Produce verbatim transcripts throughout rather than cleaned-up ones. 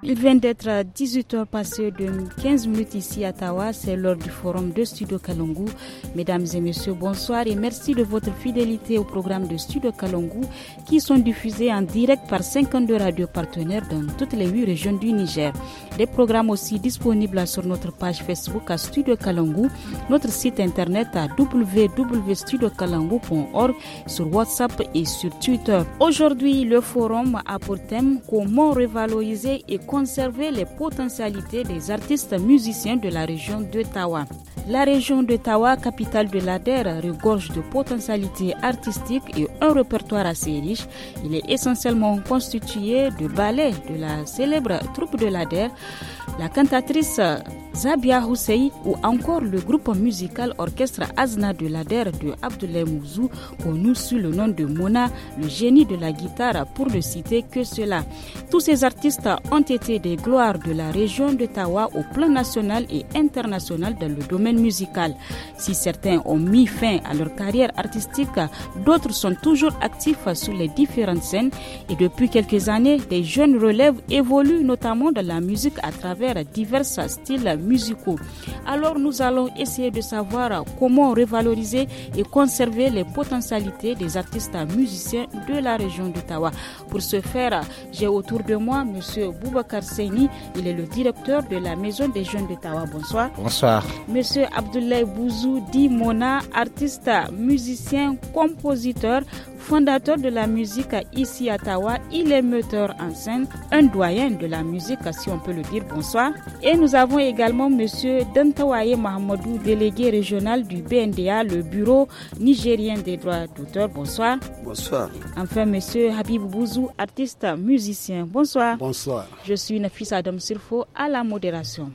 Il vient d'être dix-huit heures passées de quinze minutes ici à Tawa. C'est l'heure du forum de Studio Kalangu. Mesdames et messieurs, bonsoir et merci de votre fidélité au programme de Studio Kalangu qui sont diffusés en direct par cinquante-deux radios partenaires dans toutes les huit régions du Niger. Des programmes aussi disponibles sur notre page Facebook à Studio Kalangu, notre site internet à w w w point studio kalangu point org, sur WhatsApp et sur Twitter. Aujourd'hui, le forum a pour thème comment revaloriser et conserver les potentialités des artistes musiciens de la région de Tawa. La région de Tawa, capitale de l'Ader, regorge de potentialités artistiques et un répertoire assez riche. Il est essentiellement constitué de ballets de la célèbre troupe de l'Ader, la cantatrice Zabia Hussein ou encore le groupe musical orchestre Azna de l'Ader de Abdoulaye Mouzou, connu sous le nom de Mona, le génie de la guitare pour ne citer que cela. Tous ces artistes ont été des gloires de la région de Tawa au plan national et international dans le domaine musical. Si certains ont mis fin à leur carrière artistique, d'autres sont toujours actifs sur les différentes scènes et depuis quelques années, des jeunes relèves évoluent notamment dans la musique à travers divers styles musicaux. Alors nous allons essayer de savoir comment revaloriser et conserver les potentialités des artistes musiciens de la région de Tawa. Pour ce faire, j'ai autour de moi M. Boubacar Seni, il est le directeur de la Maison des Jeunes de Tawa. Bonsoir. Bonsoir. M. Abdoulaye Bouzou dit Mona, artiste, musicien, compositeur, fondateur de la musique ici à Tawa, il est metteur en scène, un doyen de la musique si on peut le dire. Bonsoir. Et nous avons également M. Dantawaye Mahamadou, délégué régional du B N D A, le Bureau nigérien des droits d'auteur. Bonsoir. Bonsoir. Enfin M. Habib Bouzou, artiste, musicien. Bonsoir. Bonsoir. Je suis Nafis Adam Sirfo à la modération.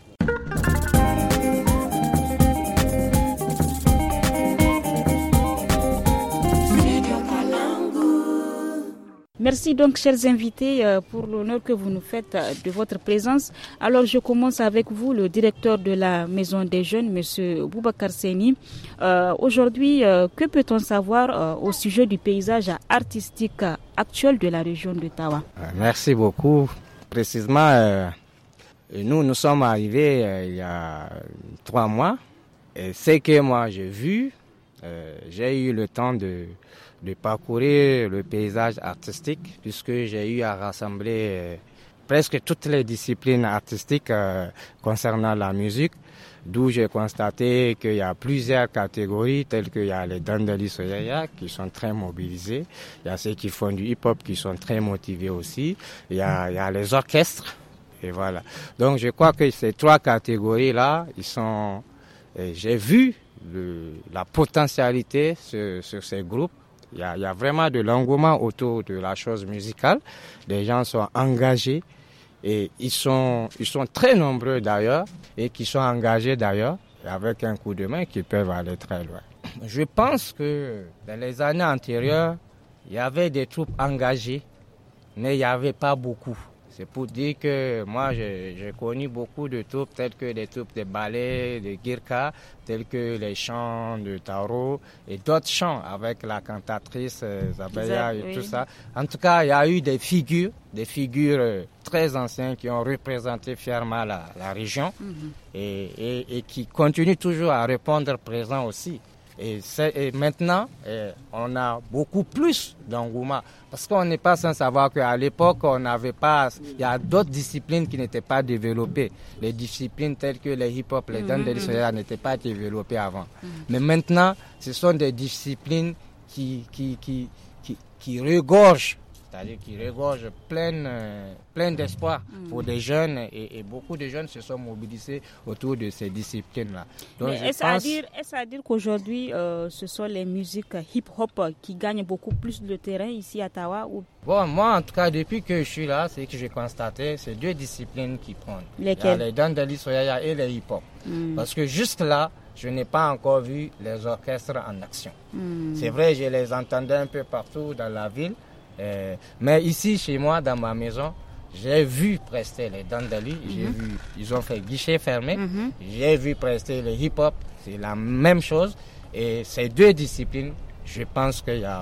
Merci donc, chers invités, pour l'honneur que vous nous faites de votre présence. Alors, je commence avec vous, le directeur de la Maison des Jeunes, M. Boubacar Seni. Euh, aujourd'hui, euh, que peut-on savoir euh, au sujet du paysage artistique actuel de la région de Tawa? Merci beaucoup. Précisément, euh, nous, nous sommes arrivés euh, il y a trois mois. Et ce que moi j'ai vu, euh, j'ai eu le temps de... de parcourir le paysage artistique puisque j'ai eu à rassembler euh, presque toutes les disciplines artistiques euh, concernant la musique, d'où j'ai constaté qu'il y a plusieurs catégories telles qu'il y a les Dandali Soyaya qui sont très mobilisés, il y a ceux qui font du hip-hop qui sont très motivés aussi, il y a, il y a les orchestres et voilà. Donc je crois que ces trois catégories-là, ils sont, euh, j'ai vu le, la potentialité sur, sur ces groupes. Il y, a, il y a vraiment de l'engouement autour de la chose musicale. Les gens sont engagés et ils sont, ils sont très nombreux d'ailleurs et qui sont engagés d'ailleurs avec un coup de main qui peuvent aller très loin. Je pense que dans les années antérieures, il y avait des troupes engagées, mais il n'y avait pas beaucoup. C'est pour dire que moi, j'ai, j'ai connu beaucoup de troupes, telles que des troupes de ballet, de girka, telles que les chants de Taro et d'autres chants avec la cantatrice euh, Zabaya et oui. Tout ça. En tout cas, il y a eu des figures, des figures euh, très anciennes qui ont représenté fièrement la, la région mm-hmm. et, et, et qui continuent toujours à répondre présent aussi. Et, c'est, et maintenant, eh, on a beaucoup plus d'engouement. Parce qu'on n'est pas sans savoir qu'à l'époque, on n'avait pas... Il y a d'autres disciplines qui n'étaient pas développées. Les disciplines telles que les hip-hop, les dandeli soya n'étaient pas développées avant. Mm-hmm. Mais maintenant, ce sont des disciplines qui, qui, qui, qui, qui regorgent. C'est-à-dire qui regorge plein, euh, plein d'espoir mmh. pour des jeunes et, et beaucoup de jeunes se sont mobilisés autour de ces disciplines-là. Donc, Mais est-ce, pense... à dire, est-ce à dire qu'aujourd'hui, euh, ce sont les musiques hip-hop qui gagnent beaucoup plus de terrain ici à Tawa ou... Bon, moi, en tout cas, depuis que je suis là, c'est que j'ai constaté, c'est deux disciplines qui prennent. Lesquelles? Il y a les dandeli soyaya et les hip-hop. Mmh. Parce que juste là, je n'ai pas encore vu les orchestres en action. Mmh. C'est vrai, je les entendais un peu partout dans la ville. Euh, mais ici, chez moi, dans ma maison, j'ai vu prester les dandeli, mm-hmm. j'ai vu, ils ont fait guichet fermé, mm-hmm. j'ai vu prester le hip-hop, c'est la même chose. Et ces deux disciplines, je pense qu'il y a,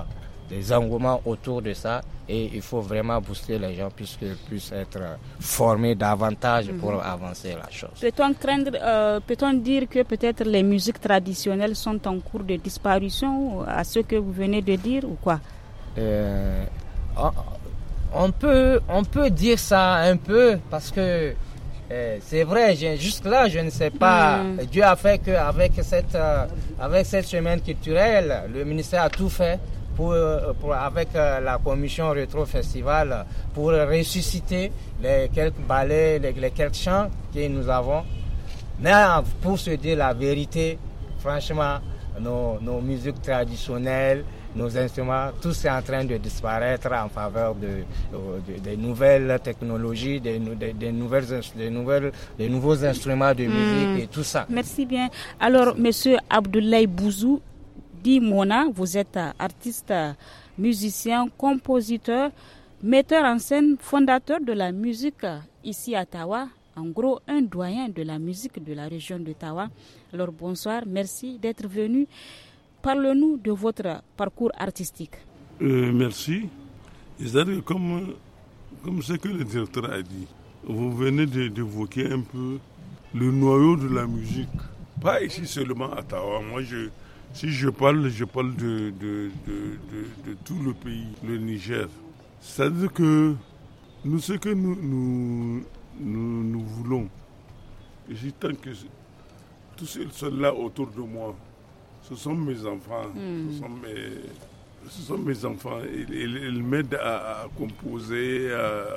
des engouements autour de ça et il faut vraiment booster les gens puisqu'ils puissent être formés davantage pour mmh. avancer la chose. Peut-on craindre, euh, peut-on dire que peut-être les musiques traditionnelles sont en cours de disparition à ce que vous venez de dire ou quoi? euh, on, on peut, on peut dire ça un peu parce que euh, c'est vrai, jusque-là je ne sais pas, mmh. Dieu a fait qu'avec cette, euh, avec cette semaine culturelle, le ministère a tout fait Pour, pour, avec euh, la commission Rétro Festival pour ressusciter les quelques ballets, les, les quelques chants que nous avons. Mais pour se dire la vérité, franchement, nos, nos musiques traditionnelles, nos instruments, tout c'est en train de disparaître en faveur de, de, de, de nouvelles technologies, des de, de nouvelles, de nouvelles, de nouveaux instruments de musique mmh. et tout ça. Merci bien. Alors, Monsieur Abdoulaye Bouzou, dit Mona, vous êtes artiste, musicien, compositeur, metteur en scène, fondateur de la musique ici à Tawa, en gros un doyen de la musique de la région de Tawa. Alors bonsoir, merci d'être venu. Parlez-nous de votre parcours artistique. Euh, merci. C'est-à-dire comme, comme ce que le directeur a dit, vous venez de, d'évoquer un peu le noyau de la musique. Pas ici seulement à Tawa. Moi, je... Si je parle, je parle de, de, de, de, de tout le pays, le Niger. C'est-à-dire que nous, ce que nous, nous, nous, nous voulons, ici, tant que tous ceux qui sont là autour de moi, ce sont mes enfants, mmh. ce, sont mes, ce sont mes enfants. Ils, ils, ils m'aident à, à composer,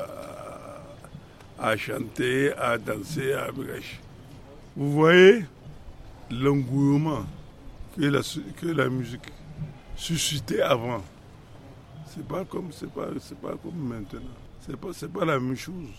à, à chanter, à danser, à brèche. Vous voyez l'engouement que la, que la musique suscitait avant. C'est pas comme, c'est pas, c'est pas comme maintenant. C'est pas, c'est pas la même chose.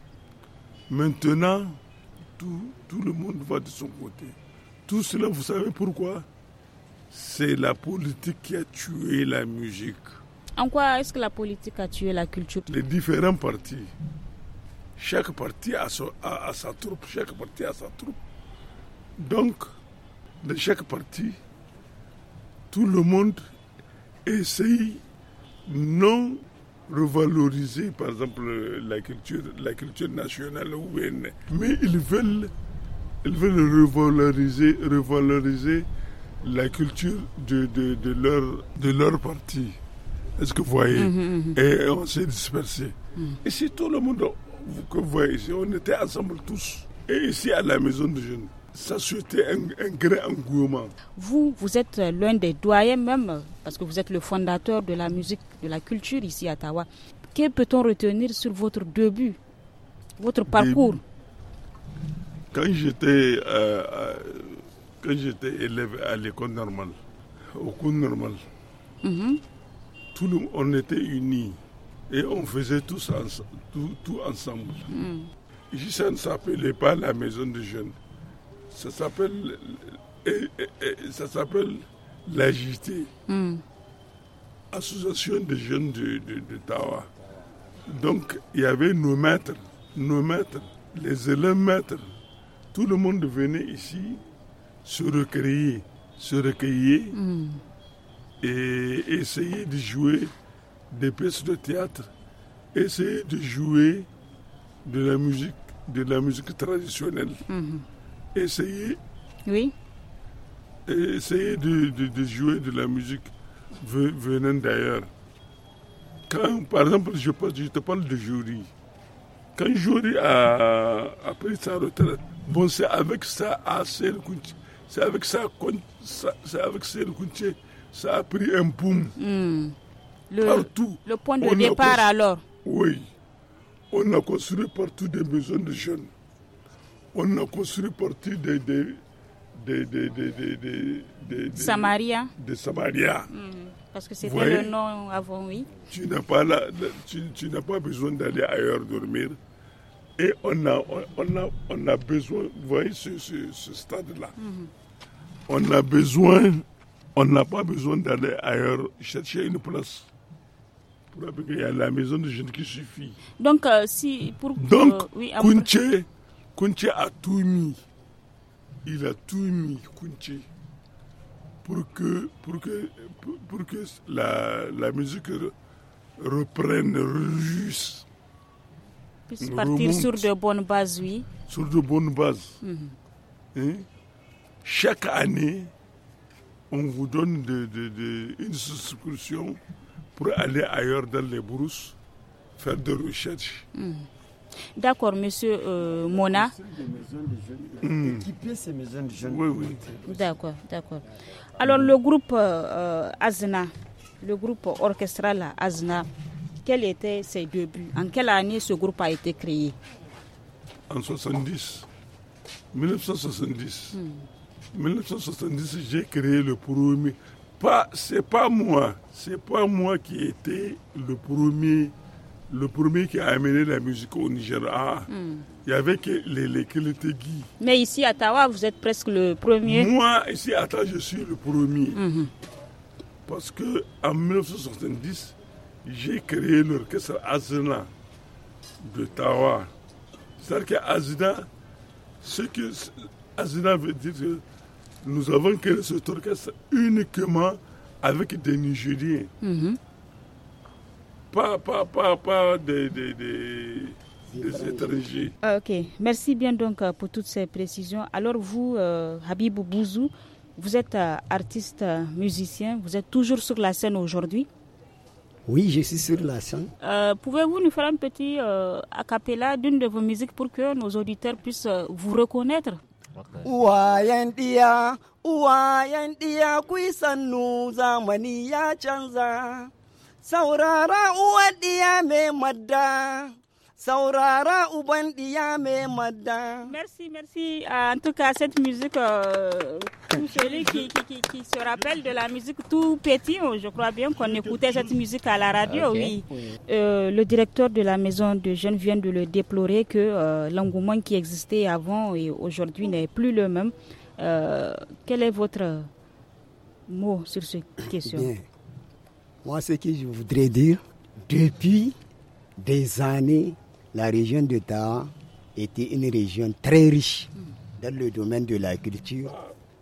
Maintenant, tout, tout le monde va de son côté. Tout cela, vous savez pourquoi? C'est la politique qui a tué la musique. En quoi est-ce que la politique a tué la culture? Les différents partis. Chaque parti a, son, a, a sa troupe. Chaque parti a sa troupe. Donc, de chaque parti, tout le monde essaye non revaloriser, par exemple, la culture, la culture nationale, mais ils veulent, ils veulent revaloriser, revaloriser la culture de, de, de, leur, de leur parti. Est-ce que vous voyez? Mm-hmm. Et on s'est dispersé. Mm. Ici, tout le monde que vous voyez ici, on était ensemble tous. Et ici, à la maison de jeunes, ça c'était un, un grand engouement. Vous, vous êtes l'un des doyens même, parce que vous êtes le fondateur de la musique, de la culture ici à Tawa. Que peut-on retenir sur votre début, votre parcours? Quand j'étais, euh, quand j'étais élève à l'école normale, au cours normal, mm-hmm. tout le, on était unis et on faisait tous ense- tout, tout ensemble. Mm. Ici, ça ne s'appelait pas la maison de jeunes. Ça s'appelle, et, et, et, ça s'appelle l'A J T, mm. Association des jeunes de, de, de Tawa. Donc, il y avait nos maîtres, nos maîtres, les élèves maîtres. Tout le monde venait ici se recueillir, se recueillir mm. et essayer de jouer des pièces de théâtre, essayer de jouer de la musique, de la musique traditionnelle. Mm. Essayer, oui. essayer de, de, de jouer de la musique venant d'ailleurs. Quand, par exemple, je, je te parle de Jory. Quand Jory a, a pris sa retraite, bon, c'est avec ça, c'est avec ça, c'est avec ça, ça a pris un boom. Mm. Le, partout. Le point de on départ a, alors. Oui. On a construit partout des maisons de jeunes. On a construit partout des... des des, des, des, des, des, des Samaria. Des Samaria. Mm. Parce que c'était voyez, le nom avant, oui. Tu n'as pas, la, tu, tu n'as pas besoin d'aller ailleurs dormir. Et on a, on a, on a besoin, vous voyez ce, ce, ce stade-là. Mm-hmm. On a besoin, on n'a pas besoin d'aller ailleurs chercher une place. Il y a la maison de jeunes qui suffit. Donc, euh, si pour... Donc, euh, oui, Kounché, Kounché a tout mis. Il a tout mis, Kounché. pour que, pour que, pour, pour que la, la musique reprenne, réussisse. Puisse partir sur de bonnes bases, oui. Sur de bonnes bases. Mm-hmm. Hein? Chaque année, on vous donne de, de, de, une souscription pour aller ailleurs dans les brousses, faire des recherches. Mm. D'accord, monsieur euh, Mona. Mm. Équiper ces maisons de jeunes. Oui, oui. D'accord, d'accord. Alors, le groupe euh, Azna, le groupe orchestral Azna, quels étaient ses débuts? En quelle année ce groupe a été créé? En soixante-dix. dix-neuf cent soixante-dix. Hmm. dix-neuf cent soixante-dix, j'ai créé le premier. Pas, c'est pas moi, c'est pas moi qui étais le premier, le premier qui a amené la musique au Nigeria. Hmm. Il y avait que les, les Kélétégui. Mais ici à Tawa, vous êtes presque le premier. Moi, ici à Tawa, je suis le premier. Hmm. Parce que en dix-neuf cent soixante-dix, j'ai créé l'orchestre Azna de Tawa. C'est-à-dire qu'Azna, ce que Azna veut dire, que nous avons créé cet orchestre uniquement avec des Nigériens. Mm-hmm. Pas, pas, pas, pas des, des, des, des étrangers. Ok, merci bien donc pour toutes ces précisions. Alors vous, euh, Habib Bouzou, vous êtes euh, artiste, euh, musicien, vous êtes toujours sur la scène aujourd'hui? Oui, je suis sur la scène. Euh, pouvez-vous nous faire un petit euh, a cappella d'une de vos musiques pour que nos auditeurs puissent euh, vous reconnaître? Ouayandia, ouayandia, kuisanu zamani ya chanza. Saurara uadia me madda. Saurara ubandia me madda. Merci, merci. En tout cas, cette musique, euh, tout celui qui, qui, qui, qui se rappelle de la musique tout petit, je crois bien qu'on écoutait cette musique à la radio, okay. Oui. Euh, le directeur de la maison de jeunes vient de le déplorer que euh, l'engouement qui existait avant et aujourd'hui n'est plus le même. Euh, quel est votre mot sur cette question? Bien. Moi, ce que je voudrais dire, depuis des années, la région de Tawa était une région très riche dans le domaine de la culture.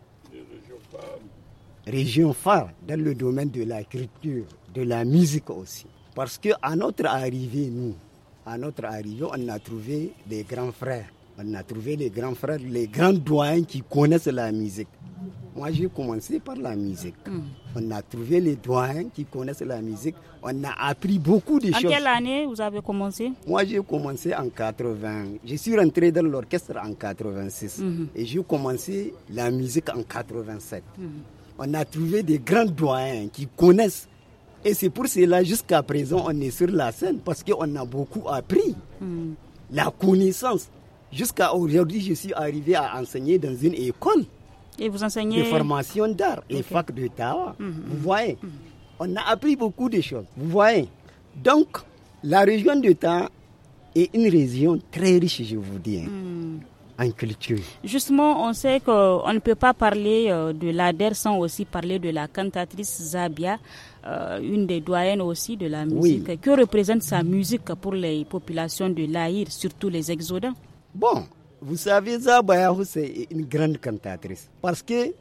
Région phare dans le domaine de la culture, de la musique aussi. Parce qu'à notre arrivée, nous, à notre arrivée, on a trouvé des grands frères. On a trouvé les grands frères, les grands doyens qui connaissent la musique. Moi, j'ai commencé par la musique. Mm. On a trouvé les doyens qui connaissent la musique. On a appris beaucoup de en choses. En quelle année vous avez commencé? Moi, j'ai commencé en quatre-vingts. Je suis rentré dans l'orchestre en quatre-vingt-six. Mm-hmm. Et j'ai commencé la musique en quatre-vingt-sept. Mm-hmm. On a trouvé des grands doyens qui connaissent. Et c'est pour cela, jusqu'à présent, on est sur la scène. Parce qu'on a beaucoup appris. Mm. La connaissance. Jusqu'à aujourd'hui, je suis arrivé à enseigner dans une école. Et vous enseignez... de formation d'art, okay. Les facs de Tawa. Mm-hmm. Vous voyez, mm-hmm. On a appris beaucoup de choses. Vous voyez. Donc, la région de Tawa est une région très riche, je vous dis, mm. en culture. Justement, on sait qu'on ne peut pas parler euh, de l'A D E R sans aussi parler de la cantatrice Zabia, euh, une des doyennes aussi de la musique. Oui. Que représente sa musique pour les populations de l'Aïr, surtout les exodants? Bon. Vous savez, Zabaya Housse est une grande cantatrice. Parce que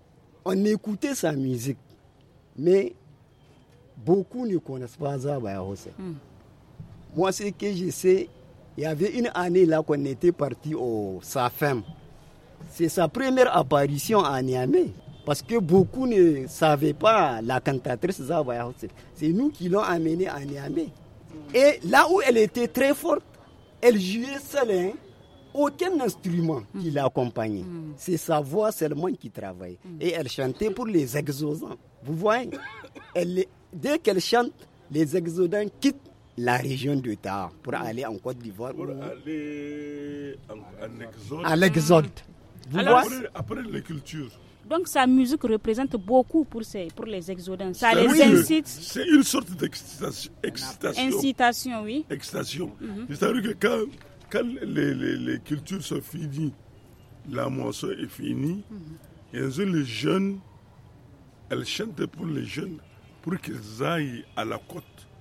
on écoutait sa musique, mais beaucoup ne connaissent pas Zabaya Housse. Mm. Moi, ce que je sais, il y avait une année là qu'on était parti au Safem. C'est sa première apparition à Niamey. Parce que beaucoup ne savaient pas la cantatrice Zabaya Housse. C'est nous qui l'ont amenée à Niamey. Et là où elle était très forte, elle jouait seule, hein. Aucun instrument qui l'accompagnait. Mm. C'est sa voix seulement qui travaillait. Mm. Et elle chantait pour les exodants. Vous voyez, elle, dès qu'elle chante, les exodants quittent la région de Tawa pour aller en Côte d'Ivoire. Pour ou... aller en, en exode. À l'exode. Vous Alors, voyez après, après les cultures. Donc sa musique représente beaucoup pour, ces, pour les exodants. Ça c'est les incite. C'est une sorte d'excitation. Incitation, oui. Excitation. Mm-hmm. C'est-à-dire que quand... Quand les, les, les cultures sont finies, la moisson est finie, mm-hmm. et ensuite les jeunes, elles chantent pour les jeunes, pour qu'ils aillent à la côte,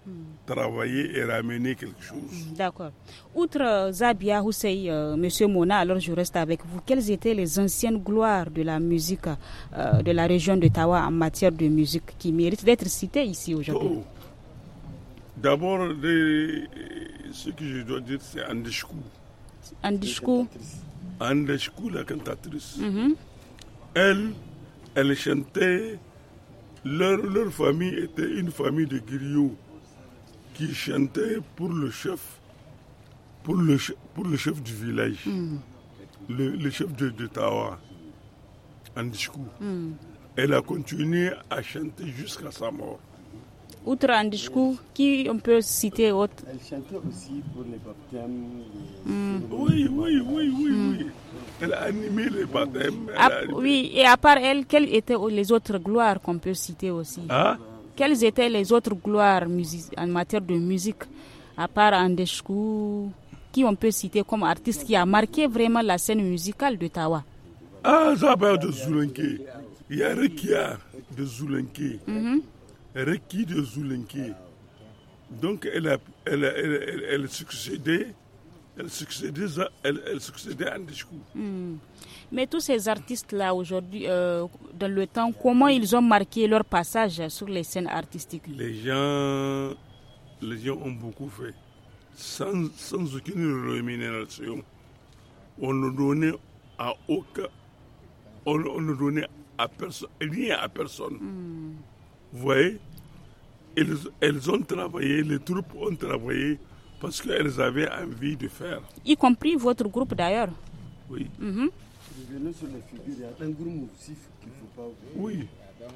travailler et ramener quelque chose. D'accord. Outre Zabia Hussein, euh, Monsieur Mona, alors je reste avec vous. Quelles étaient les anciennes gloires de la musique euh, de la région de Tawa en matière de musique qui méritent d'être citées ici aujourd'hui? Oh. D'abord, les, ce que je dois dire, c'est Andeshkou. Andeshkou. Andeshkou, la cantatrice. Mm-hmm. Elle, elle chantait, leur, leur famille était une famille de griots qui chantaient pour le chef, pour le, pour le chef du village, mm. le, le chef de, de Tawa, Andeshkou. Mm. Elle a continué à chanter jusqu'à sa mort. Outre Andeshkou, qui on peut citer autre? Elle chantait aussi pour les baptêmes. Les... Mm. Oui, oui, oui, oui, mm. oui. Elle a animé les baptêmes. À, oui, et à part elle, quelles étaient les autres gloires qu'on peut citer aussi? Ah? Quelles étaient les autres gloires en matière de musique, à part Andeshkou, qui on peut citer comme artiste qui a marqué vraiment la scène musicale de Tawa? Ah, ça va de Zoulenke. Il y a Rekia de Zoulenke. Mm-hmm. Reki de Zoulenke. Donc elle a, elle, a, elle, elle, elle succédait, elle succédait, elle, elle succédait à Andeshkou. Mm. Mais tous ces artistes-là aujourd'hui, euh, dans le temps, comment ils ont marqué leur passage sur les scènes artistiques? Les gens, les gens ont beaucoup fait, sans, sans aucune rémunération. On ne donnait à aucun, on, on ne donnait à personne, rien à personne. Mm. Vous voyez, elles, elles ont travaillé, les troupes ont travaillé parce qu'elles avaient envie de faire. Y compris votre groupe d'ailleurs? Oui. Mm-hmm. Revenons sur les figures, il y a un groupe aussi qu'il ne faut pas oublier. Oui.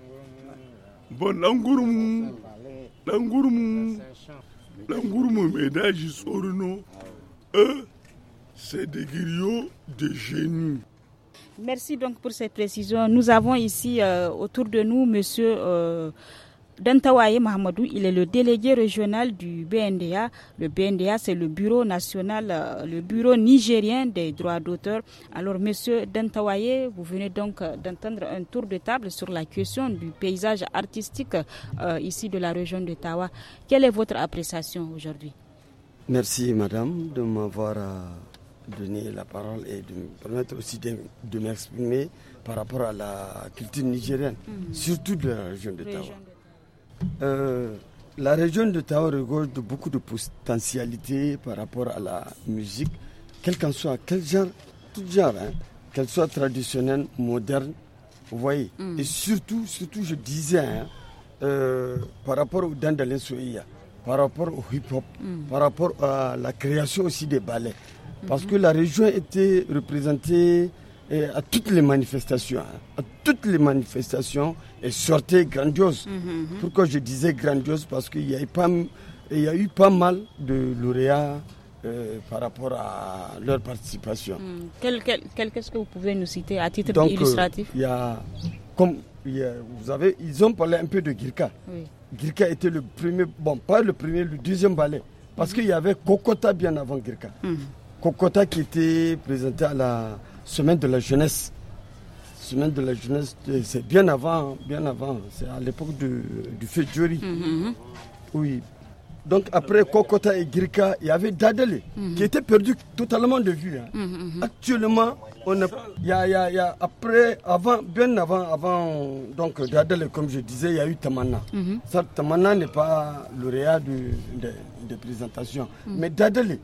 Bon, l'angourmou, l'angourmou, l'angourmou, Médage Sorno, eux, c'est des griots de génie. Merci donc pour ces précisions. Nous avons ici euh, autour de nous Monsieur euh, Dantawaye Mahamadou. Il est le délégué régional du B N D A. Le B N D A, c'est le bureau national, euh, le bureau nigérien des droits d'auteur. Alors, Monsieur Dantawaye, vous venez donc euh, d'entendre un tour de table sur la question du paysage artistique euh, ici de la région de Tawa. Quelle est votre appréciation aujourd'hui? Merci, Madame, de m'avoir euh, donné la parole et de me permettre aussi de, de m'exprimer par rapport à la culture nigérienne, mm-hmm. surtout de la région de Tawa. Euh, la région de Tawa regorge de beaucoup de potentialités par rapport à la musique, quel qu'en soit, quel genre, tout genre, hein, qu'elle soit traditionnelle, moderne, vous voyez. Mm. Et surtout, surtout, je disais, hein, euh, par rapport au Dandalin Soya, par rapport au hip-hop, mm. par rapport à la création aussi des ballets. Parce mm-hmm. que la région était représentée eh, à toutes les manifestations. Hein, à toutes les manifestations, et sortait grandiose. Mm-hmm. Pourquoi je disais grandiose? Parce qu'il y a eu pas, il y a eu pas mal de lauréats euh, par rapport à leur participation. Mm. Quel, quel, quel, qu'est-ce que vous pouvez nous citer à titre Donc, illustratif? Il euh, y a, comme il y a, vous avez, ils ont parlé un peu de Girka. Oui. Girka était le premier, bon, pas le premier, le deuxième ballet. Parce mm-hmm. qu'il y avait Kokota bien avant Girka. Mm-hmm. Kokota qui était présenté à la semaine de la jeunesse. Semaine de la jeunesse, c'est bien avant, bien avant. C'est à l'époque de, du feu Djori. Mm-hmm. Oui. Donc après Kokota et Girka, il y avait Dadele mm-hmm. qui était perdu totalement de vue. Hein. Mm-hmm. Actuellement, on a, il y a, il y a, il y a après, avant, bien avant, avant donc Dadele, comme je disais, il y a eu Tamana. Mm-hmm. Ça, Tamana n'est pas lauréat de, de, de présentation, mm-hmm. mais Dadele.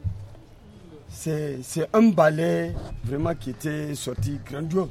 C'est, c'est un ballet vraiment qui était sorti grandiose.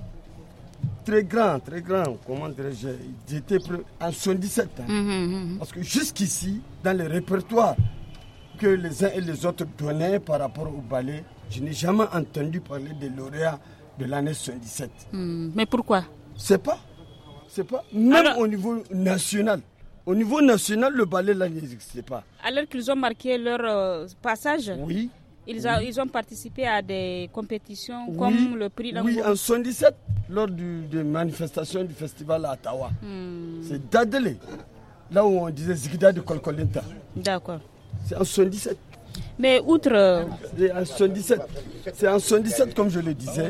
Très grand, très grand. Comment dirais-je? J'étais en soixante-dix-sept. Hein. Mm-hmm. Parce que jusqu'ici, dans les répertoires que les uns et les autres donnaient par rapport au ballet, je n'ai jamais entendu parler des lauréats de l'année soixante-dix-sept. Mm. Mais pourquoi? C'est pas. C'est pas. Même Alors... au niveau national. Au niveau national, le ballet là n'existait pas. Alors qu'ils ont marqué leur euh, passage? Oui. Ils, a, oui. ils ont participé à des compétitions oui. comme le prix d'Angoulême. Oui, en soixante-dix-sept, lors du, des manifestations du festival à Tawa. Hmm. C'est Dadele, là où on disait Zigda de Kolkolinta. D'accord. C'est en soixante-dix-sept. Mais outre... C'est en soixante-dix-sept. C'est en soixante-dix-sept, comme je le disais.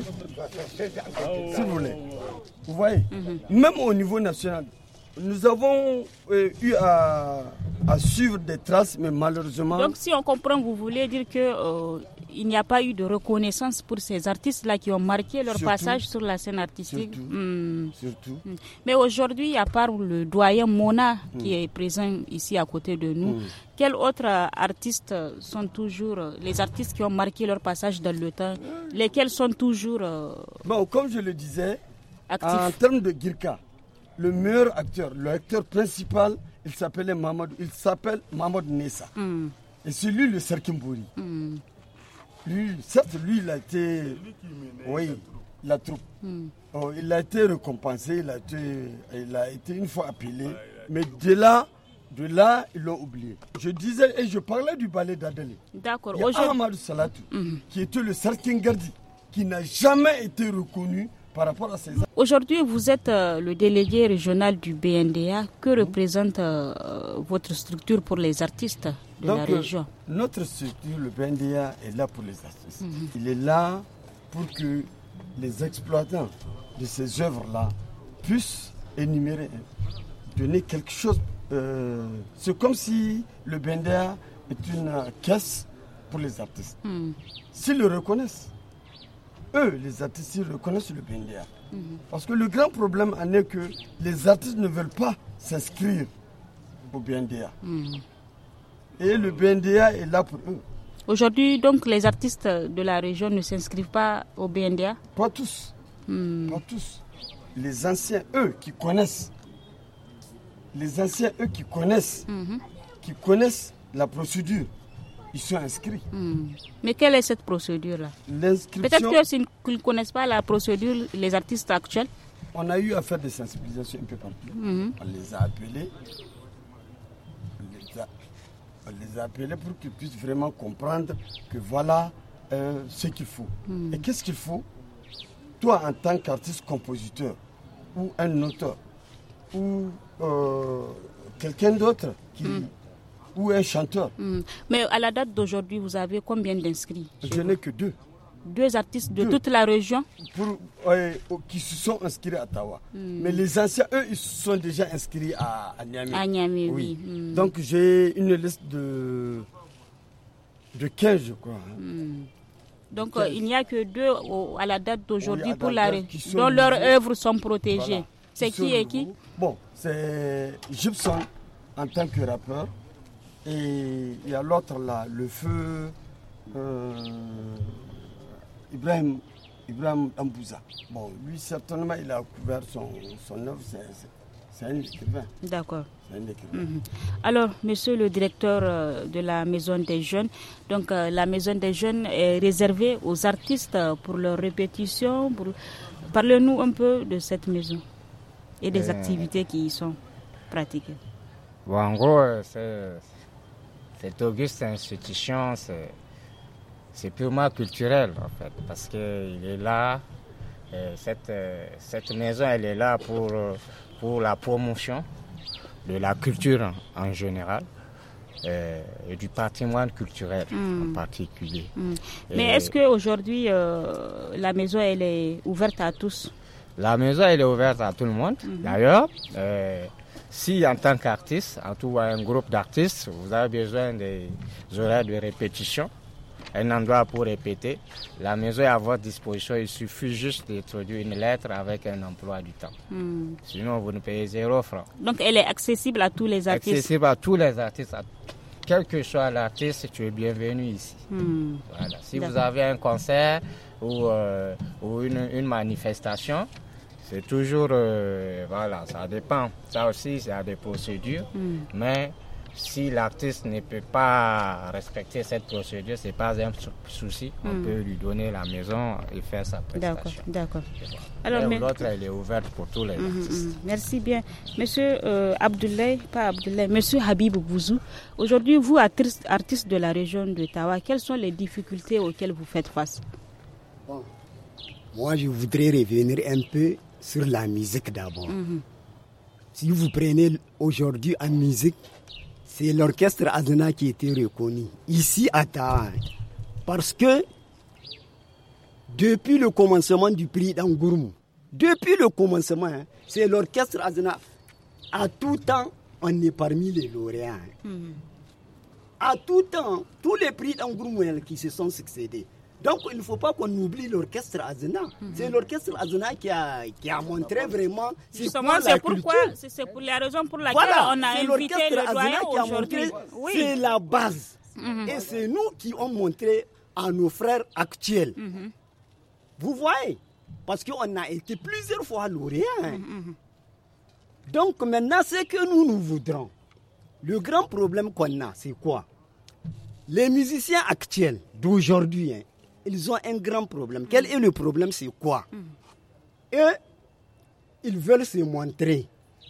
Si vous voulez. Vous voyez, mm-hmm. même au niveau national, nous avons euh, eu à à suivre des traces, mais malheureusement... Donc si on comprend, vous voulez dire que euh, il n'y a pas eu de reconnaissance pour ces artistes-là qui ont marqué leur surtout, passage sur la scène artistique. Surtout. Mmh. surtout. Mmh. Mais aujourd'hui, à part le doyen Mona mmh. qui est présent ici à côté de nous, mmh. quels autres artistes sont toujours, les artistes qui ont marqué leur passage dans le temps, lesquels sont toujours euh, bon, comme je le disais, actifs. En termes de Girka, le meilleur acteur, l'acteur principal, il s'appelait Mahmoud, il s'appelle Mahmoud Nessa. Mm. Et c'est lui le Serkimbouri. Mm. Lui, certes, lui, il a été, oui, la troupe. Mm. Oh, il a été récompensé, il a été, il a été une fois appelé, mais de là, de là, ils l'ont oublié. Je disais et je parlais du ballet d'Adélé. D'accord. Il y a Ahmadou Salatou, mm. qui était le Serkingardi, qui n'a jamais été reconnu. Par rapport à ces... Aujourd'hui, vous êtes euh, le délégué régional du B N D A. Que représente euh, votre structure pour les artistes de Donc, la région? euh, Notre structure, le B N D A, est là pour les artistes. Mm-hmm. Il est là pour que les exploitants de ces œuvres-là puissent énumérer, donner quelque chose. Euh, c'est comme si le B N D A est une euh, caisse pour les artistes. Mm. S'ils le reconnaissent, eux, les artistes, ils reconnaissent le B N D A. Mm-hmm. Parce que le grand problème en est que les artistes ne veulent pas s'inscrire au B N D A. Mm. Et le B N D A est là pour eux. Aujourd'hui, donc, les artistes de la région ne s'inscrivent pas au B N D A? Pas tous. Mm. Pas tous. Les anciens, eux, qui connaissent, les anciens, eux, qui connaissent, mm-hmm. qui connaissent la procédure, ils sont inscrits. Mmh. Mais quelle est cette procédure-là? Peut-être qu'ils ne connaissent pas la procédure, les artistes actuels. On a eu à faire des sensibilisations un peu partout. Mmh. On les a appelés. On les a, on les a appelés pour qu'ils puissent vraiment comprendre que voilà euh, ce qu'il faut. Mmh. Et qu'est-ce qu'il faut? Toi, en tant qu'artiste-compositeur, ou un auteur, ou euh, quelqu'un d'autre qui... Mmh. ou un chanteur. Mmh. Mais à la date d'aujourd'hui, vous avez combien d'inscrits? Je n'ai que deux. Deux artistes de deux. Toute la région Pour, euh, qui se sont inscrits à Tawa. Mmh. Mais les anciens, eux, ils se sont déjà inscrits à, à Niamey. À Niamey, oui. oui. Mmh. Donc j'ai une liste de, de quinze, je crois. Mmh. Donc euh, il n'y a que deux au, à la date d'aujourd'hui oui, pour la région, dont leurs œuvres sont protégées. Voilà. C'est qui et qui? Bon, c'est Gibson en tant que rappeur. Et il y a l'autre là, le feu euh, Ibrahim, Ibrahim Ambouza. Bon, lui certainement il a couvert son, son œuvre, c'est, c'est un écrivain. D'accord. C'est un écrivain. Mm-hmm. Alors, monsieur le directeur euh, de la Maison des Jeunes, donc euh, la Maison des Jeunes est réservée aux artistes pour leurs répétitions. Pour... Parlez-nous un peu de cette maison et des euh... activités qui y sont pratiquées. Bon, en gros, c'est... Cette auguste institution, c'est, c'est purement culturel en fait, parce qu'il est là, euh, cette, euh, cette maison elle est là pour, pour la promotion de la culture en, en général euh, et du patrimoine culturel mmh. en particulier. Mmh. Mais et est-ce qu'aujourd'hui euh, la maison elle est ouverte à tous? La maison elle est ouverte à tout le monde, mmh. d'ailleurs. Euh, Si en tant qu'artiste, en tout cas un groupe d'artistes, vous avez besoin des horaires de répétition, un endroit pour répéter, la maison est à votre disposition, il suffit juste d'introduire une lettre avec un emploi du temps. Mm. Sinon, vous ne payez zéro franc. Donc elle est accessible à tous les artistes? Accessible à tous les artistes. Quel que soit l'artiste, tu es bienvenu ici. Mm. Voilà. Si D'accord. vous avez un concert ou, euh, ou une, une manifestation, c'est toujours, euh, voilà, ça dépend. Ça aussi, il y a des procédures. Mm. Mais si l'artiste ne peut pas respecter cette procédure, ce n'est pas un souci. Mm. On peut lui donner la maison et faire sa prestation. D'accord, d'accord. Alors, mais... L'autre, elle est ouverte pour tous les mm-hmm, artistes. Merci bien. Monsieur euh, Abdoulaye, pas Abdoulaye, Monsieur Habib Bouzou, aujourd'hui, vous, artiste, artiste de la région de Tawa, quelles sont les difficultés auxquelles vous faites face? Bon. Moi, je voudrais revenir un peu sur la musique d'abord. Mm-hmm. Si vous prenez aujourd'hui en musique, c'est l'orchestre Azana qui a été reconnu ici à Tawa. Parce que depuis le commencement du prix d'Angourmou, depuis le commencement, hein, c'est l'orchestre Azana. À tout temps, on est parmi les lauréats. Hein. Mm-hmm. À tout temps, tous les prix d'Angourmouel qui se sont succédés. Donc, il ne faut pas qu'on oublie l'orchestre Azena. Mm-hmm. C'est l'orchestre Azena qui a, qui a montré vraiment c'est quoi c'est la pourquoi, culture. C'est, c'est pour la raison pour laquelle voilà, on a invité le doyen aujourd'hui. Oui. C'est la base. Mm-hmm. Et c'est nous qui ont montré à nos frères actuels. Mm-hmm. Vous voyez, parce qu'on a été plusieurs fois lauréats. Hein. Mm-hmm. Donc, maintenant, ce que nous, nous voudrons, le grand problème qu'on a, c'est quoi? Les musiciens actuels d'aujourd'hui, hein, ils ont un grand problème. Quel est le problème? C'est quoi? Mm. Eux, ils veulent se montrer.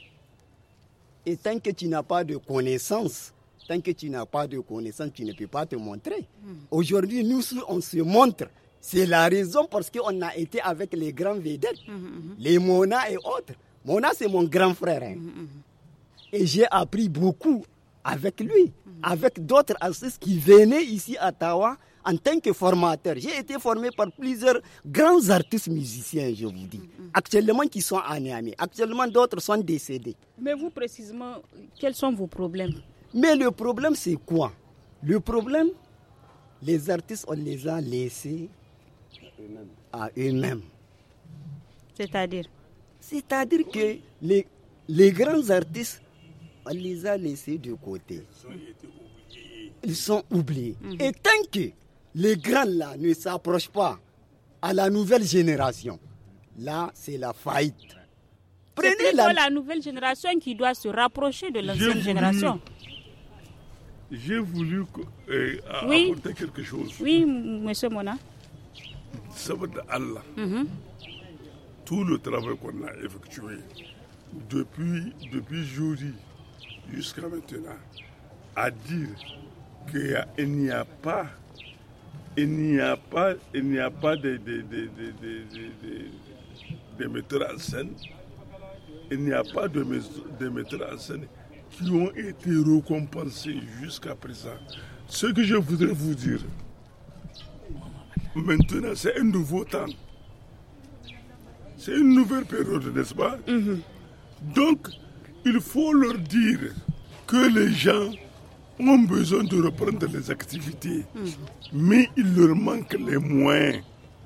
Et tant que tu n'as pas de connaissances, tant que tu n'as pas de connaissances, tu ne peux pas te montrer. Mm. Aujourd'hui, nous, on se montre. C'est la raison parce qu'on a été avec les grands vedettes, mm-hmm. les Mona et autres. Mona, c'est mon grand frère. Hein. Mm-hmm. Et j'ai appris beaucoup avec lui, mm-hmm. avec d'autres artistes qui venaient ici à Tawa en tant que formateur. J'ai été formé par plusieurs grands artistes musiciens, je vous dis. Mm-hmm. Actuellement, qui sont à Niamey. Actuellement, d'autres sont décédés. Mais vous, précisément, quels sont vos problèmes? Mais le problème, c'est quoi? Le problème, les artistes, on les a laissés à eux-mêmes. C'est-à-dire? C'est-à-dire que les, les grands artistes, on les a laissés de côté. Ils sont oubliés. Mm-hmm. Et tant que les grands là ne s'approchent pas à la nouvelle génération, là, c'est la faillite. Prenez c'est la... la nouvelle génération qui doit se rapprocher de l'ancienne génération. J'ai voulu euh, oui. apporter quelque chose. Oui, monsieur Mona. Ça veut dire Allah. Mm-hmm. Tout le travail qu'on a effectué depuis, depuis jeudi jusqu'à maintenant, à dire qu'il n'y a pas, il n'y a pas, il n'y a pas de, de, de, de, de, de, de metteurs en scène, il n'y a pas de, de metteurs en scène qui ont été récompensés jusqu'à présent. Ce que je voudrais vous dire, maintenant c'est un nouveau temps. C'est une nouvelle période, n'est-ce pas? Mm-hmm. Donc, il faut leur dire que les gens ont besoin de reprendre les activités, mm-hmm. mais il leur manque les moyens.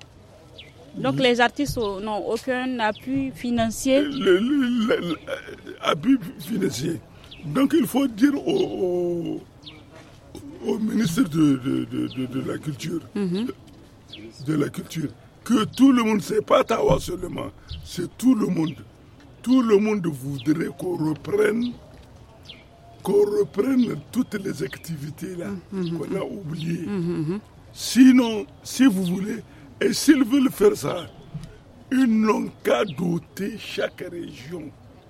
Donc, les artistes n'ont aucun appui financier? Le, le, le, le, appui financier. Donc, il faut dire au, au, au ministre de, de, de, de, de la Culture, mm-hmm. de, de la Culture, que tout le monde, c'est pas Tawa seulement, c'est tout le monde. Tout le monde voudrait qu'on reprenne, qu'on reprenne toutes les activités là mm-hmm. qu'on a oubliées. Mm-hmm. Sinon, si vous voulez, et s'ils veulent faire ça, ils n'ont qu'à doter chaque région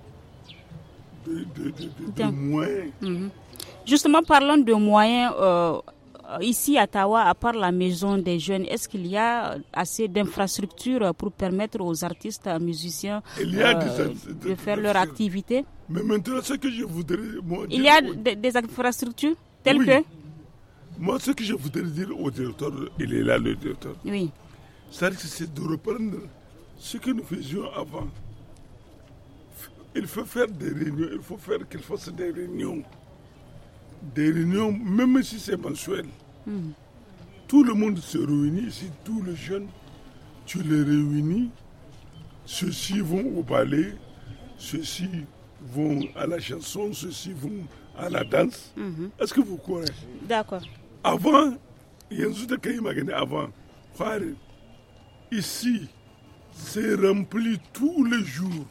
de, de, de, de, de moyens. Mm-hmm. Justement, parlons de moyens. Euh... Ici à Tawa, à part la maison des jeunes, est-ce qu'il y a assez d'infrastructures pour permettre aux artistes, aux musiciens Il y a euh, des, de faire leur activité? Mais maintenant, ce que je voudrais... Moi, Il y a des, des infrastructures telles oui. que... Moi, ce que je voudrais dire au directeur, il est là le directeur. Oui. C'est-à-dire que c'est de reprendre ce que nous faisions avant. Il faut faire des réunions, il faut faire qu'il fasse des réunions. Des réunions, même si c'est mensuel. Mm. Tout le monde se réunit ici, tous les jeunes, tu les réunis. Ceux-ci vont au ballet, ceux-ci vont à la chanson, ceux-ci vont à la danse. Mm-hmm. Est-ce que vous croyez? D'accord. Avant, il y a un truc qui m'a gagné avant. Ici, c'est rempli tous les jours.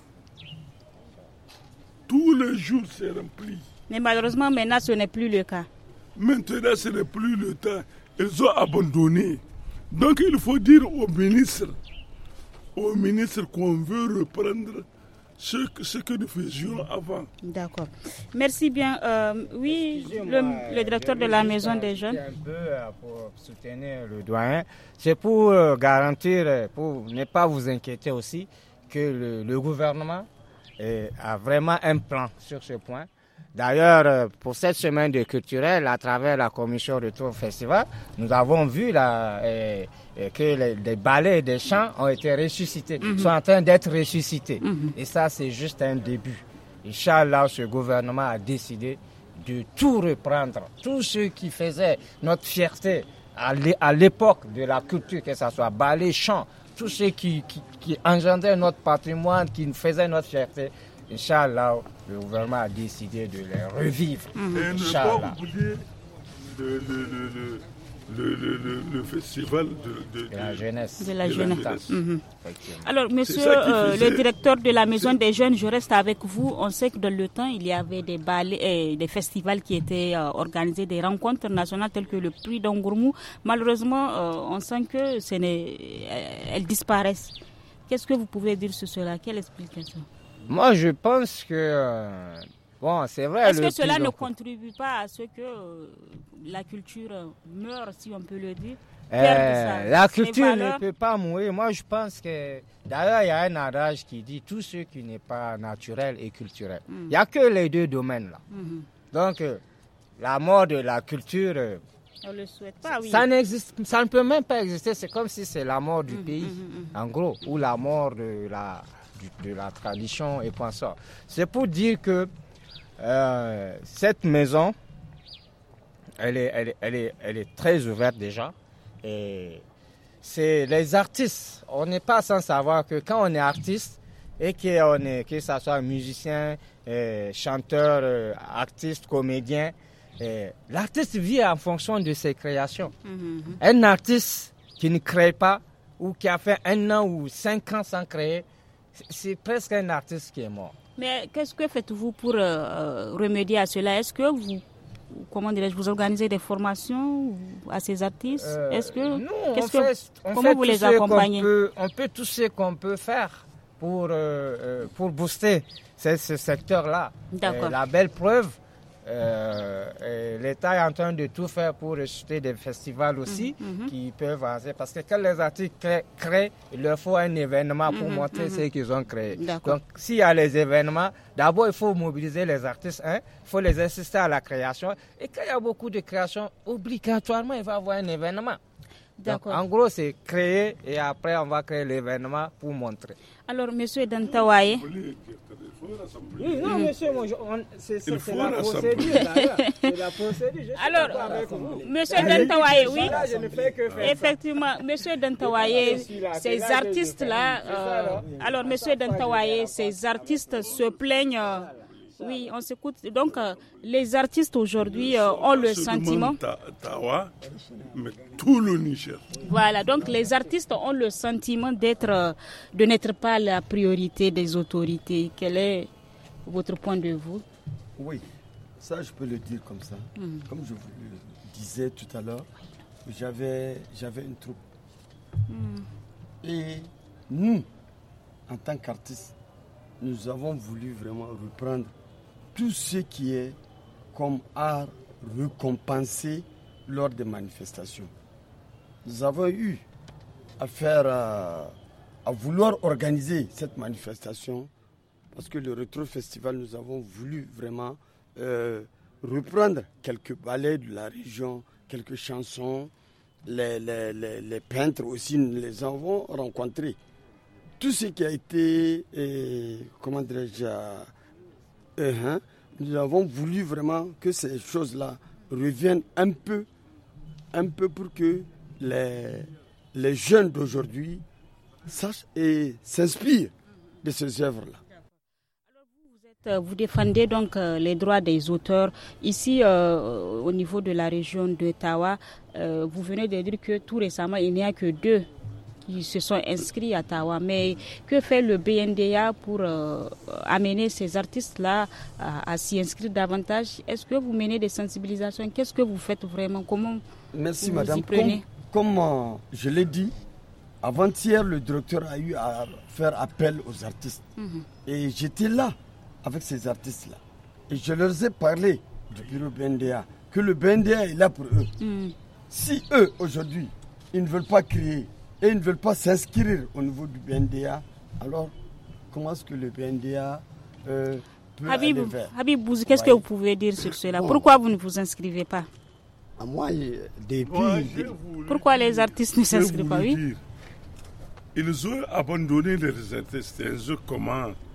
Tous les jours, c'est rempli. Mais malheureusement, maintenant, ce n'est plus le cas. Maintenant, ce n'est plus le temps. Ils ont abandonné. Donc, il faut dire au ministre, au ministre qu'on veut reprendre ce, ce que nous faisions avant. D'accord. Merci bien. Euh, oui, le, le directeur de la maison des jeunes. Un peu pour soutenir le doyen. C'est pour garantir, pour ne pas vous inquiéter aussi, que le, le gouvernement eh, a vraiment un plan sur ce point. D'ailleurs, pour cette semaine de culturel, à travers la commission Retour Festival, nous avons vu là, euh, euh, que les, les ballets et des chants ont été ressuscités, mm-hmm. sont en train d'être ressuscités. Mm-hmm. Et ça, c'est juste un début. Inch'Allah, ce gouvernement a décidé de tout reprendre. Tout ce qui faisait notre fierté à l'époque de la culture, que ce soit ballet, chant, tout ce qui, qui, qui engendrait notre patrimoine, qui faisait notre fierté, Inch'Allah, le gouvernement a décidé de les revivre. Mmh. Et ne pas oublier le, le, le, le, le, le, le festival de, de, de la jeunesse. De la de jeunesse. La jeunesse. Mmh. Alors, monsieur euh, le directeur de la Maison des Jeunes, je reste avec vous. On sait que dans le temps, il y avait des ballets, des festivals qui étaient euh, organisés, des rencontres nationales telles que le prix d'Angourmou. Malheureusement, euh, on sent que ce n'est, elles disparaissent. Qu'est-ce que vous pouvez dire sur cela? Quelle explication? Moi, je pense que... Euh, bon, c'est vrai... Est-ce que cela ne contribue pas à ce que euh, la culture meure, si on peut le dire? Euh, la culture ne peut pas mourir. Moi, je pense que... D'ailleurs, il y a un adage qui dit tout ce qui n'est pas naturel et culturel. Mm. Il n'y a que les deux domaines-là. Mm-hmm. Donc, euh, la mort de la culture... Euh, on le souhaite pas, oui. Ça n'existe, ça ne peut même pas exister. C'est comme si c'est la mort du mm-hmm. pays, mm-hmm. en gros, ou la mort de la... de la tradition et point ça. C'est pour dire que euh, cette maison, elle est, elle, est, elle, est, elle est très ouverte déjà. Et c'est les artistes. On n'est pas sans savoir que quand on est artiste et qu'on est, que ce soit musicien, euh, chanteur, euh, artiste, comédien, euh, l'artiste vit en fonction de ses créations. Mm-hmm. Un artiste qui ne crée pas ou qui a fait un an ou cinq ans sans créer, c'est presque un artiste qui est mort. Mais qu'est-ce que faites-vous pour euh, remédier à cela? Est-ce que vous, comment dirais-je, vous organisez des formations à ces artistes? euh, Est-ce que, nous, qu'est-ce on que, fait, on comment fait vous les accompagnez? On peut, on peut tout ce qu'on peut faire pour, euh, pour booster ce, ce secteur-là. D'accord. Euh, la belle preuve, Euh, l'État est en train de tout faire pour rejeter des festivals aussi mmh, mmh. qui peuvent avancer. Parce que quand les artistes créent, créent il leur faut un événement pour mmh, montrer mmh. ce qu'ils ont créé. Donc, s'il y a les événements, d'abord, il faut mobiliser les artistes, il hein, faut les assister à la création. Et quand il y a beaucoup de création, obligatoirement, il va y avoir un événement. Donc, en gros, c'est créer et après, on va créer l'événement pour montrer. Alors, monsieur Dantawaye. Oui, non, monsieur, moi, on, c'est, c'est, c'est, la procédure, c'est la procédure. Alors, monsieur Dantawaye, oui, effectivement, monsieur Dantawaye, ces artistes-là, euh, alors, monsieur Dantawaye, ces artistes se plaignent. Euh, Oui, on s'écoute. Donc, euh, les artistes aujourd'hui euh, ont le sentiment... Ta, Tawa, mais tout le Niger. Voilà, donc les artistes ont le sentiment d'être, euh, de n'être pas la priorité des autorités. Quel est votre point de vue? Oui, ça je peux le dire comme ça. Mmh. Comme je vous le disais tout à l'heure, j'avais, j'avais une troupe. Mmh. Et nous, en tant qu'artistes, nous avons voulu vraiment reprendre tout ce qui est comme art récompensé lors des manifestations. Nous avons eu à faire, à, à vouloir organiser cette manifestation parce que le Rétro Festival, nous avons voulu vraiment euh, reprendre quelques ballets de la région, quelques chansons, les, les, les, les peintres aussi, nous les avons rencontrés. Tout ce qui a été, euh, comment dirais-je, euh, hein, nous avons voulu vraiment que ces choses-là reviennent un peu, un peu pour que les, les jeunes d'aujourd'hui sachent et s'inspirent de ces œuvres-là. Alors vous, vous, êtes, vous défendez donc euh, les droits des auteurs. Ici, euh, au niveau de la région de Tawa, euh, vous venez de dire que tout récemment, il n'y a que deux qui se sont inscrits à Tawa. Mais que fait le B N D A pour euh, amener ces artistes-là à, à s'y inscrire davantage? Est-ce que vous menez des sensibilisations? Qu'est-ce que vous faites vraiment? Comment Merci, vous madame. vous y prenez? Comme, comme euh, je l'ai dit, avant-hier, le directeur a eu à faire appel aux artistes. Mm-hmm. Et j'étais là avec ces artistes-là. Et je leur ai parlé du bureau B N D A, que le B N D A est là pour eux. Mm. Si eux, aujourd'hui, ils ne veulent pas créer, et ils ne veulent pas s'inscrire au niveau du B N D A, alors comment est-ce que le B N D A euh, peut Habib, aller vers Habib Bouzou, qu'est-ce ouais. que vous pouvez dire sur cela? Bon. Pourquoi vous ne vous inscrivez pas? À moi, depuis... Ouais, Pourquoi les artistes ne s'inscrivent pas? Oui. Dire, ils ont abandonné les artistes. Ils ont comment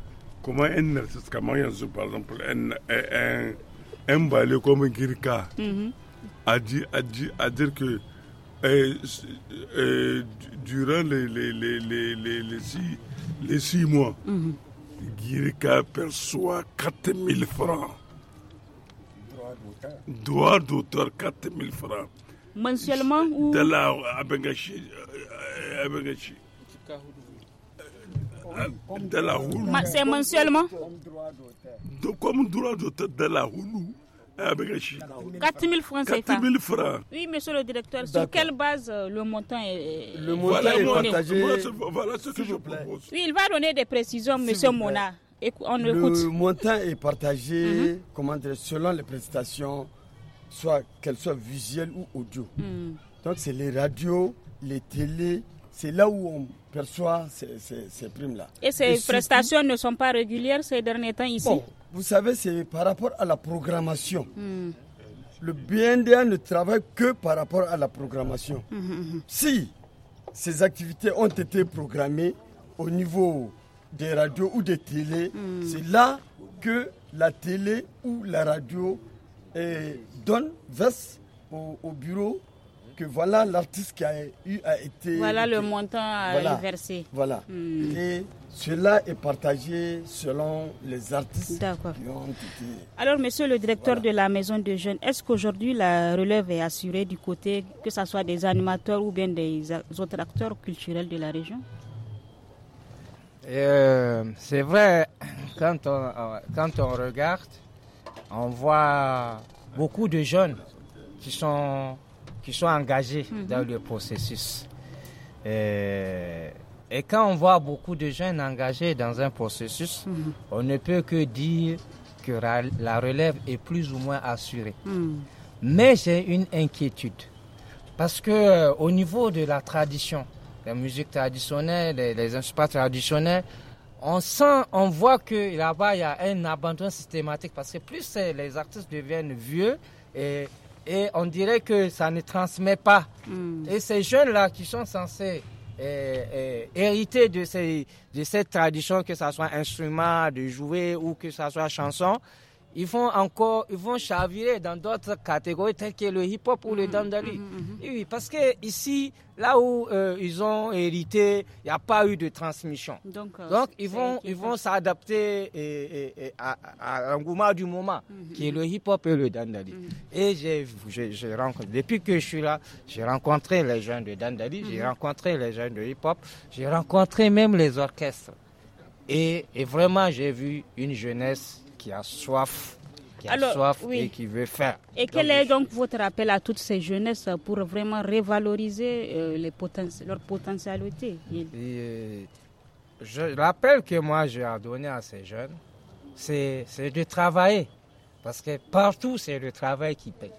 comment un artiste, comment yanzu, par exemple, un, un, un ballet comme Girka mm-hmm. a, dit, a, dit, a dire que euh, euh, durant les, les, les, les, les, les, six, les six mois, mm-hmm. Girka perçoit quatre mille francs. Droit d'auteur, quatre mille francs. Mensuellement ou de la Abengachi, Abengachi. De la Houlou. C'est mensuellement. Donc, comme droit d'auteur de la Houlou, Abengachi. quatre mille francs, c'est quatre mille francs. Oui, monsieur le directeur, sur quelle base le montant est. Le montant voilà, est partagé. Voilà, voilà ce que je propose. Oui, il va donner des précisions, si monsieur Mona. On le écoute. montant est partagé mm-hmm. comment dire, selon les prestations, soit qu'elles soient visuelles ou audio. Mm. Donc c'est les radios, les télés, c'est là où on perçoit ces, ces, ces primes-là. Et ces Et prestations surtout, ne sont pas régulières ces derniers temps ici? Bon, vous savez, c'est par rapport à la programmation. Mm. Le B N D A ne travaille que par rapport à la programmation. Mm-hmm. Si ces activités ont été programmées au niveau des radios ou des télés, mm. c'est là que la télé ou la radio eh, donne, verse au, au bureau que voilà l'artiste qui a eu a été... Voilà le montant à voilà, verser. Voilà. Mm. Et cela est partagé selon les artistes. D'accord. Qui ont été... Alors, monsieur le directeur voilà. de la Maison de Jeunes, est-ce qu'aujourd'hui la relève est assurée du côté, que ce soit des animateurs ou bien des autres acteurs culturels de la région? Euh, c'est vrai, quand on, quand on regarde, on voit beaucoup de jeunes qui sont, qui sont engagés mm-hmm. dans le processus. Et, et quand on voit beaucoup de jeunes engagés dans un processus, mm-hmm. on ne peut que dire que la relève est plus ou moins assurée. Mm. Mais j'ai une inquiétude, parce que au niveau de la tradition, la musique traditionnelle, les, les instruments traditionnels, on sent, on voit que là-bas, il y a un abandon systématique parce que plus les artistes deviennent vieux et, et on dirait que ça ne transmet pas. Mm. Et ces jeunes-là qui sont censés eh, eh, hériter de, ces, de cette tradition, que ce soit instrument, de jouer ou que ce soit chanson, ils vont encore, ils vont chavirer dans d'autres catégories telles que le hip-hop ou le dandali. Mm-hmm. Oui, parce que ici, là où euh, ils ont hérité, il n'y a pas eu de transmission. Donc, euh, Donc ils vont, ils vont s'adapter et, et, et à, à l'engouement du moment, mm-hmm. qui est le hip-hop et le dandali. Mm-hmm. Et j'ai, j'ai, j'ai rencontré, depuis que je suis là, j'ai rencontré les jeunes de dandali, mm-hmm. j'ai rencontré les jeunes de hip-hop, j'ai rencontré même les orchestres. Et, et vraiment, j'ai vu une jeunesse qui a soif, qui a Alors, soif oui. et qui veut faire. Et quel donc, est donc votre appel à toutes ces jeunesses pour vraiment revaloriser euh, les poten- leur potentialité? Et, euh, je, l'appel que moi j'ai à donner à ces jeunes, c'est, c'est de travailler. Parce que partout, c'est le travail qui paye.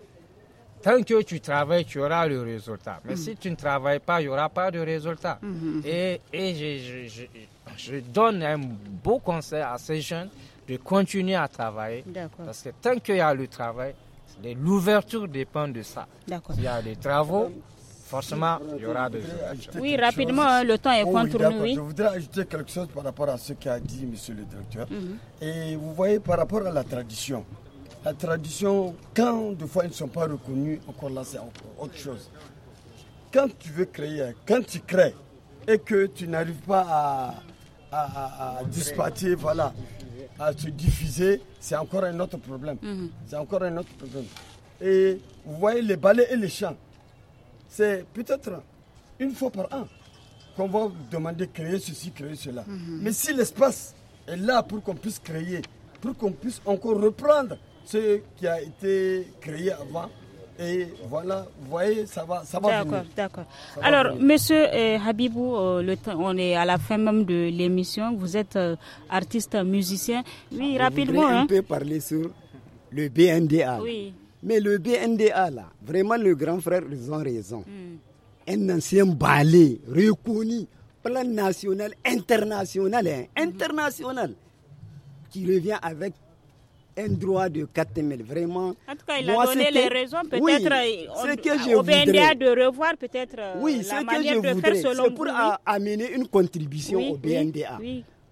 Tant que tu travailles, tu auras le résultat. Mais mm. si tu ne travailles pas, il n'y aura pas de résultat. Mm-hmm. Et, et je, je, je, je donne un beau conseil à ces jeunes de continuer à travailler. D'accord. Parce que tant qu'il y a le travail, l'ouverture dépend de ça. D'accord. S'il y a des travaux, forcément, il y aura des ouvertures. Oui, rapidement, chose. Le temps est oh, contre oui, nous. Oui. Je voudrais ajouter quelque chose par rapport à ce qu'a dit monsieur le directeur. Mm-hmm. Et vous voyez, par rapport à la tradition, la tradition, quand des fois ils ne sont pas reconnus, encore là, c'est encore autre chose. Quand tu veux créer, quand tu crées et que tu n'arrives pas à, à, à, à dispatcher, voilà, à se diffuser, c'est encore un autre problème. Mm-hmm. C'est encore un autre problème. Et vous voyez, les ballets et les chants, c'est peut-être une fois par an qu'on va vous demander de créer ceci, créer cela. Mm-hmm. Mais si l'espace est là pour qu'on puisse créer, pour qu'on puisse encore reprendre ce qui a été créé avant, et voilà, vous voyez, ça va, ça va d'accord, venir. D'accord, d'accord. Alors, venir. Monsieur euh, Habibou, euh, le temps, on est à la fin même de l'émission. Vous êtes euh, artiste, musicien. Oui, Je rapidement. Hein. Un peu parler sur le B N D A. Oui. Mais le B N D A, là, vraiment, le grand frère, ils ont raison. Mm. Un ancien ballet reconnu, plan national, international, hein, mm-hmm. international, qui revient avec un droit de quatre mille, vraiment. En tout cas, il moi, a donné les raisons, peut-être oui, on, que je au B N D A de revoir peut-être oui, la manière de voudrais. faire selon c'est pour vous. A, amener une contribution oui, au B N D A. Oui, oui.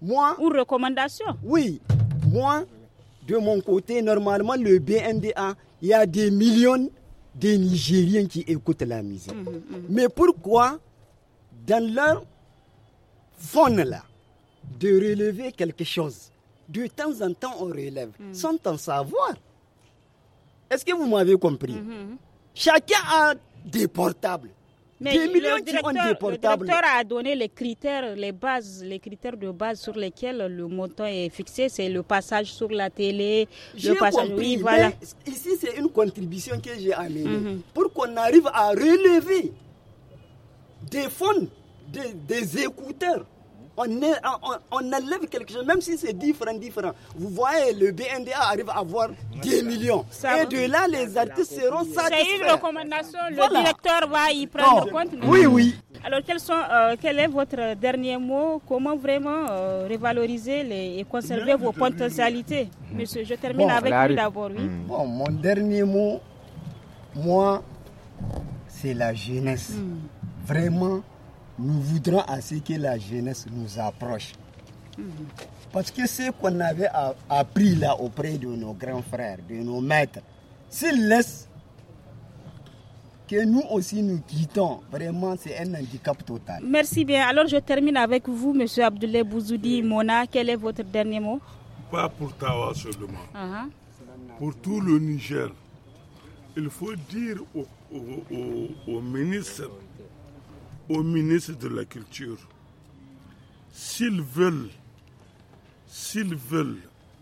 moi, ou recommandation. Oui, moi, de mon côté, normalement, le B N D A, il y a des millions de Nigériens qui écoutent la musique. Mmh, mmh. Mais pourquoi, dans leur faune là, de relever quelque chose, de temps en temps on relève, mmh. sans en savoir? Est-ce que vous m'avez compris? Mmh. Chacun a des portables. Mais des millions le directeur, qui ont des portables. Le directeur a donné les critères, les bases, les critères de base sur lesquels le montant est fixé. C'est le passage sur la télé, j'ai le passage. Compris, oui, voilà. Ici, c'est une contribution que j'ai amenée mm-hmm. pour qu'on arrive à relever des fonds, des, des écouteurs. On, est, on, on enlève quelque chose, même si c'est différent, différent. Vous voyez, le B N D A arrive à avoir des millions. Ça, et de là, les artistes seront satisfaits. C'est une recommandation, le voilà. directeur va y prendre non. compte. Oui, oui. Alors, quels sont, euh, quel est votre dernier mot? Comment vraiment euh, revaloriser les, et conserver vos potentialités? Monsieur, je termine bon, avec lui d'abord. Oui. Bon, mon dernier mot, moi, c'est la jeunesse. Mm. Vraiment. Nous voudrons à ce que la jeunesse nous approche. Mmh. Parce que ce qu'on avait appris là auprès de nos grands frères, de nos maîtres, s'ils laissent que nous aussi nous quittons, vraiment c'est un handicap total. Merci bien. Alors je termine avec vous, M. Abdoulaye Bouzoudi Mona. Quel est votre dernier mot? Pas pour Tawa seulement. Uh-huh. Pour tout le Niger. Il faut dire au, au, au, au ministre au ministre de la Culture, s'ils veulent, s'ils veulent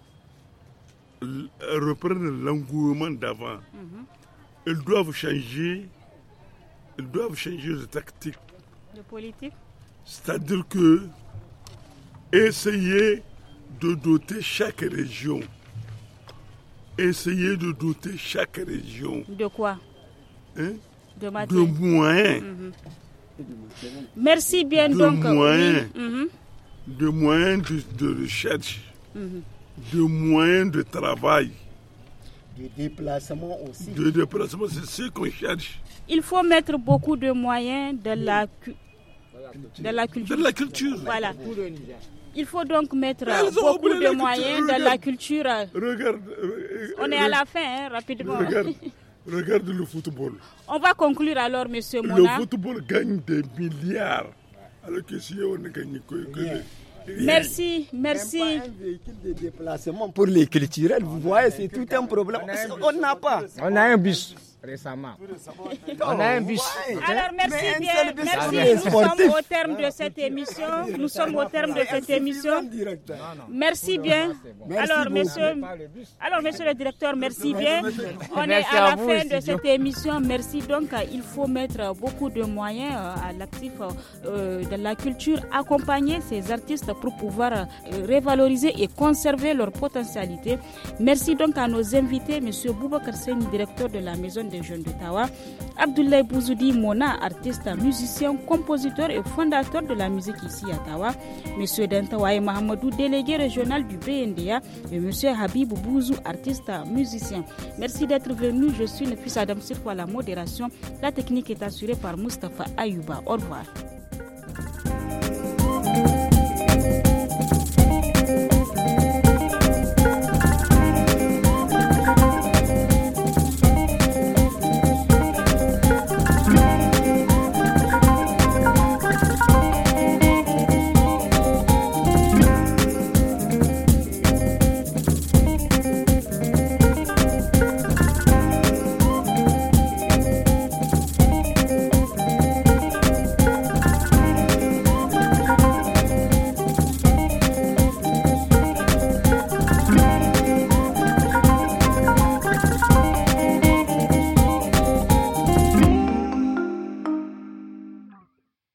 reprendre l'engouement d'avant, mm-hmm. ils doivent changer, ils doivent changer de tactique. De politique. C'est-à-dire que essayer de doter chaque région, essayer de doter chaque région. De quoi? Hein? De, de moyens. Mm-hmm. Merci bien de donc. Moyens, oui. mm-hmm. De moyens de, de recherche, mm-hmm. de moyens de travail. De déplacement aussi. De déplacement, c'est ce qu'on cherche. Il faut mettre beaucoup de moyens de la, cu- de la culture. De la culture. Voilà. Il faut donc mettre beaucoup de moyens de la culture. Regarde. On est à la fin, hein, rapidement. Regarde. Regarde le football. On va conclure alors, monsieur Mona. Le football gagne des milliards. Alors que si on ne gagne que, que rien. Merci, merci. Même pas un véhicule de déplacement pour les culturels, vous voyez, c'est tout un problème. On n'a pas. On a un bus récemment. On a un bus. Alors merci bien. Merci. Nous sommes au terme de cette émission. Nous sommes au terme de cette émission. Merci bien. Alors monsieur, alors monsieur le directeur, merci bien. On est à la fin de cette émission. Merci donc. Il faut mettre beaucoup de moyens à l'actif de la culture, accompagner ces artistes pour pouvoir revaloriser et conserver leur potentialité. Merci donc à nos invités, monsieur Boubacar Seni, directeur de la Maison des Jeunes de Tawa, Abdoulaye Bouzoudi Mona, artiste, musicien, compositeur et fondateur de la musique ici à Tawa, monsieur Dantawaye Mahamadou, délégué régional du B N D A, et monsieur Habib Bouzou, artiste, musicien. Merci d'être venu. Je suis Nefis Adam Sirfo à la modération. La technique est assurée par Mustafa Ayouba. Au revoir.